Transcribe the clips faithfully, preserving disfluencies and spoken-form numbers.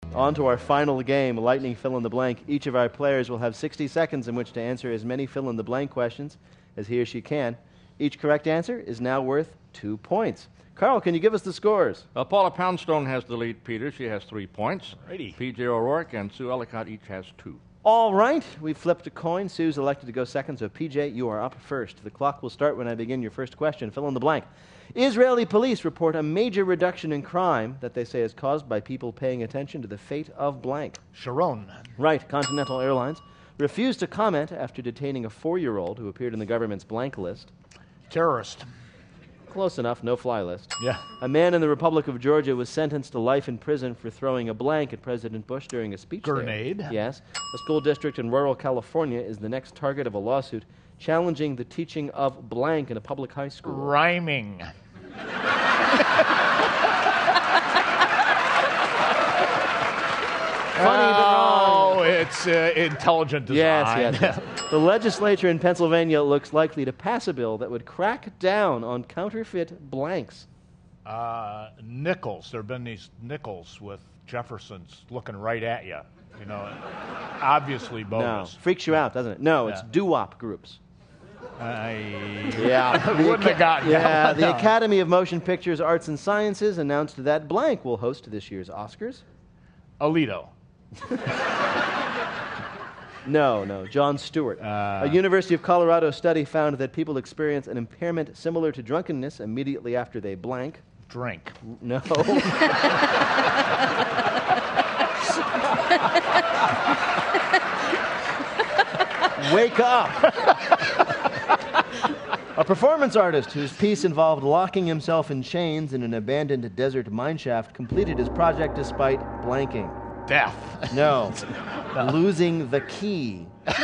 On to our final game, Lightning Fill-in-the-Blank. Each of our players will have sixty seconds in which to answer as many fill-in-the-blank questions as he or she can. Each correct answer is now worth two points. Carl, can you give us the scores? Uh, Paula Poundstone has the lead, Peter. She has three points. Righty. P J O'Rourke and Sue Ellicott each has two. All right, we flipped a coin. Sue's elected to go second, so P J, you are up first. The clock will start when I begin your first question. Fill in the blank. Israeli police report a major reduction in crime that they say is caused by people paying attention to the fate of blank. Sharon. Right, Continental Airlines refused to comment after detaining a four-year-old who appeared in the government's blank list. Terrorist. Close enough, no-fly list. Yeah. A man in the Republic of Georgia was sentenced to life in prison for throwing a blank at President Bush during a speech there. Grenade. Yes. A school district in rural California is the next target of a lawsuit challenging the teaching of blank in a public high school. Rhyming. Funny but wrong. Oh, it's uh, intelligent design. Yes, yes, yes. The legislature in Pennsylvania looks likely to pass a bill that would crack down on counterfeit blanks. Uh, nickels. There have been these nickels with Jefferson's looking right at you. You know, obviously No, bogus. freaks you out, doesn't it? No, Yeah. it's doo-wop groups. I Yeah, wouldn't have gotten yeah. that one. The Academy of Motion Pictures Arts and Sciences announced that blank will host this year's Oscars. Alito. No, no, Jon Stewart. Uh, A University of Colorado study found that people experience an impairment similar to drunkenness immediately after they blank. Drink. No. Wake up. A performance artist whose piece involved locking himself in chains in an abandoned desert mineshaft completed his project despite blanking. Death. No. Losing the key.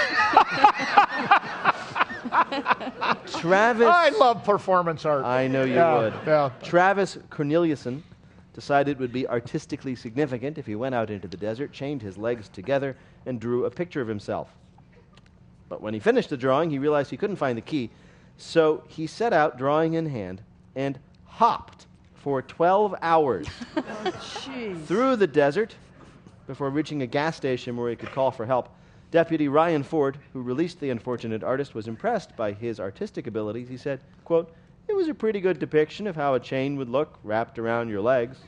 Travis. I love performance art. I know you Yeah, would. yeah. Travis Corneliuson decided it would be artistically significant if he went out into the desert, chained his legs together, and drew a picture of himself. But when he finished the drawing, he realized he couldn't find the key, so he set out, drawing in hand, and hopped for twelve hours through the desert before reaching a gas station where he could call for help. Deputy Ryan Ford, who released the unfortunate artist, was impressed by his artistic abilities. He said, quote, "It was a pretty good depiction of how a chain would look wrapped around your legs."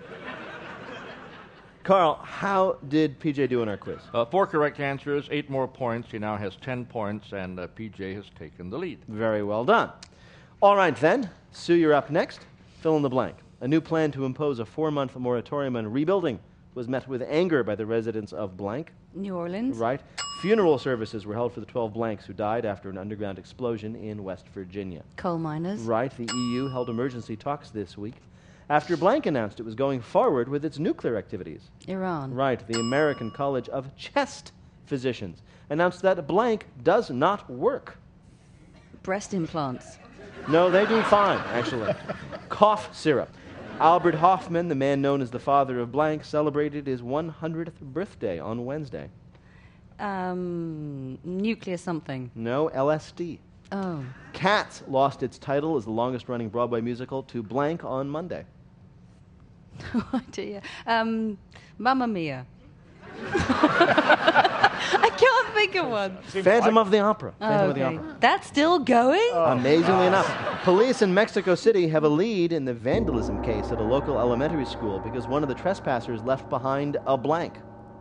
Carl, how did P J do in our quiz? Uh, four correct answers, eight more points. He now has ten points, and uh, P J has taken the lead. Very well done. All right, then. Sue, you're up next. Fill in the blank. A new plan to impose a four-month moratorium on rebuilding was met with anger by the residents of blank. New Orleans. Right. Funeral services were held for the twelve blanks who died after an underground explosion in West Virginia. Coal miners. Right. The E U held emergency talks this week after blank announced it was going forward with its nuclear activities. Iran. Right. The American College of Chest Physicians announced that blank does not work. Breast implants. No, they do fine, actually. Cough syrup. Albert Hoffman, the man known as the father of blank, celebrated his one hundredth birthday on Wednesday. Um, nuclear something. No, L S D. Oh. Cats lost its title as the longest-running Broadway musical to blank on Monday. No idea. Um, Mamma Mia. I can't think of one. Phantom of the Opera. Phantom Oh, of the okay. Opera. That's still going? Amazingly enough, police in Mexico City have a lead in the vandalism case at a local elementary school because one of the trespassers left behind a blank.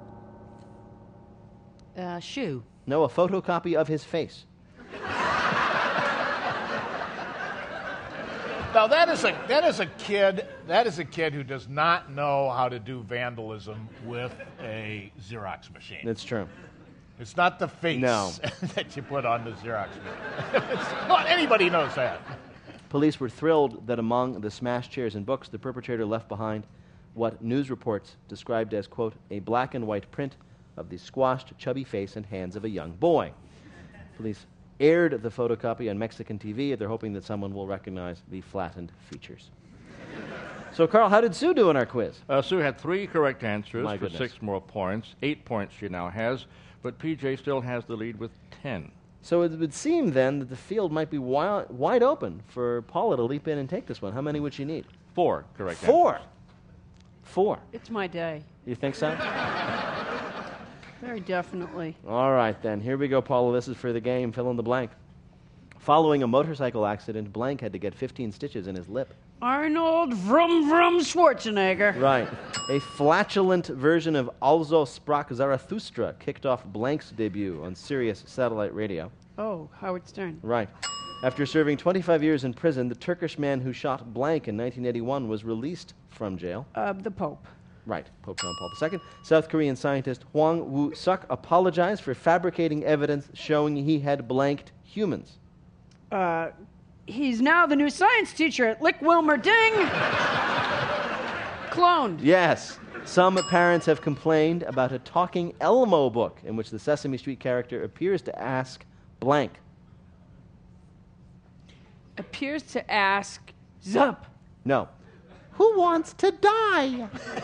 Uh, shoe. No, a photocopy of his face. Now that is a that is a kid that is a kid who does not know how to do vandalism with a Xerox machine. It's true. It's not the face No. that you put on the Xerox machine. It's not anybody knows that. Police were thrilled that among the smashed chairs and books, the perpetrator left behind what news reports described as, quote, a black and white print of the squashed, chubby face and hands of a young boy. Police aired the photocopy on Mexican T V. They're hoping that someone will recognize the flattened features. So, Carl, how did Sue do in our quiz? Uh, Sue had three correct answers My for goodness. six more points. Eight points she now has, but P J still has the lead with ten. So it would seem then that the field might be wi- wide open for Paula to leap in and take this one. How many would she need? Four correct Four. answers. Four. It's my day. You think so? Very definitely. All right, then. Here we go, Paula. This is for the game. Fill in the blank. Following a motorcycle accident, blank had to get fifteen stitches in his lip. Arnold Vroom Vroom Schwarzenegger. Right. A flatulent version of Also Sprach Zarathustra kicked off blank's debut on Sirius satellite radio. Oh, Howard Stern. Right. After serving twenty-five years in prison, the Turkish man who shot blank in nineteen eighty-one was released from jail. Uh, the Pope. Right, Pope John Paul the Second. South Korean scientist Hwang Woo-suk apologized for fabricating evidence showing he had blanked humans. Uh, he's now the new science teacher at Lick Wilmer Ding. Cloned. Yes. Some parents have complained about a talking Elmo book in which the Sesame Street character appears to ask blank. Appears to ask Zump. No. Who wants to die?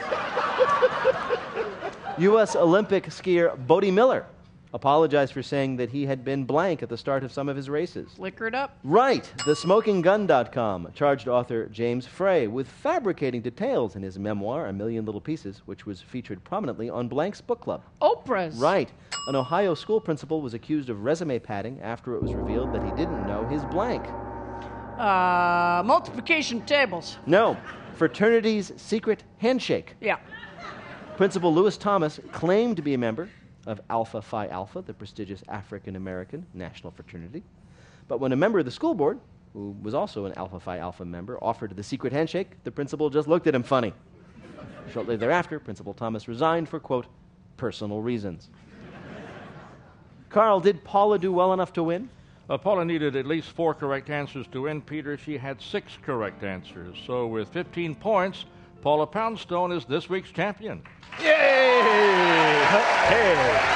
U S Olympic skier Bodie Miller apologized for saying that he had been blank at the start of some of his races. Liquored up. Right. The Smoking Gun dot com charged author James Frey with fabricating details in his memoir, A Million Little Pieces, which was featured prominently on Blank's book club. Oprah's. Right. An Ohio school principal was accused of resume padding after it was revealed that he didn't know his blank. Uh, multiplication tables. No. Fraternity's secret handshake. Yeah. Principal Lewis Thomas claimed to be a member of Alpha Phi Alpha, the prestigious African-American national fraternity. But when a member of the school board, who was also an Alpha Phi Alpha member, offered the secret handshake, the principal just looked at him funny. Shortly thereafter, Principal Thomas resigned for, quote, personal reasons. Carl, did Paula do well enough to win? Uh, Paula needed at least four correct answers to win, Peter. She had six correct answers. So with fifteen points, Paula Poundstone is this week's champion. Yay! Hey!